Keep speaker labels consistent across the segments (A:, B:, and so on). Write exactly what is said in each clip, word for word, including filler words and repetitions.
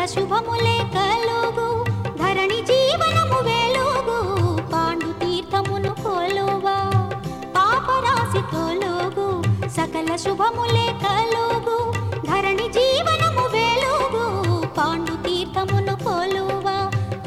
A: శుభములే కలుగు ధరణి జీవనము వెలుగు పాండు తీర్థమును కొలువా పాపరాశి తొలుగు సకల శుభములే కలుగు ధరణి జీవనము వెలుగు పాండు తీర్థమును కొలువా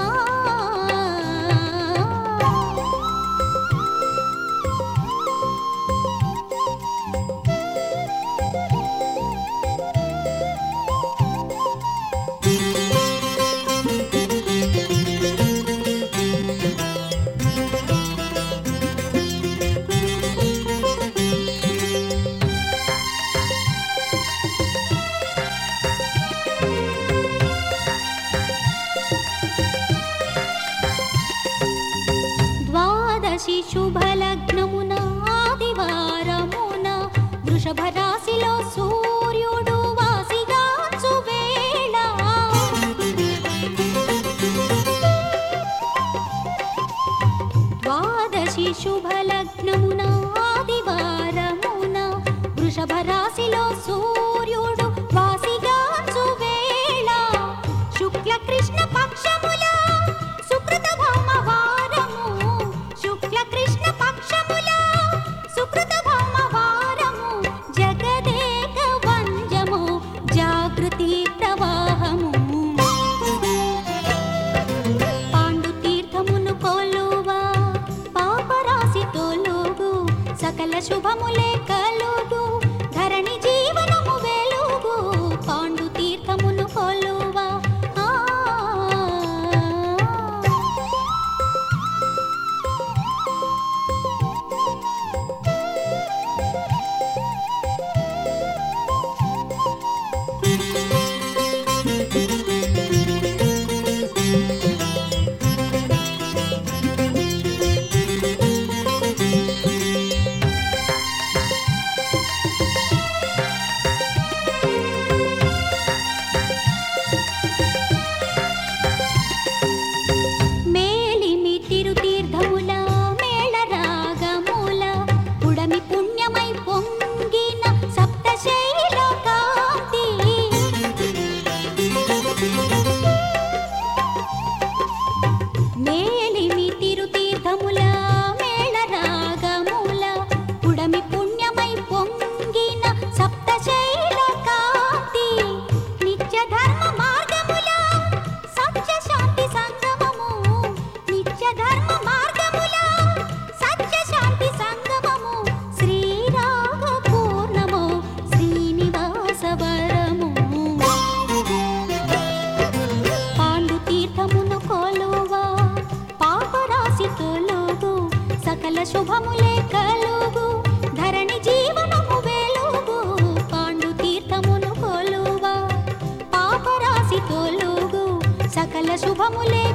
A: శుభలగ్నమున ఆదివారమున వృషభ రాశిలో సూర్యుడు వాసిగాచు వేళ ద్వాదశి శుభలగ్నమున ఆదివారమున వృషభ రాశిలో సూర్యుడు వాసిగాచు వేళ శుక్ల కృష్ణ పక్షముల సుకృత భౌమవారము శుక్ల కృష్ణ పక్షముల సుకృత భౌమవారము జగదేక వంజము జాగృతి ప్రవాహము పాండు తీర్థమును కొలువా పాపరాశి తొలుగు సకల శుభములే కలుగు ధరణి జీవనము వెలుగు పాండు తీర్థమును కొలువా శుభములే కలుగు ధరణి జీవనము వెలుగు పాండు తీర్థమును కొలువా పాపరాశి తొలుగు సకల శుభములే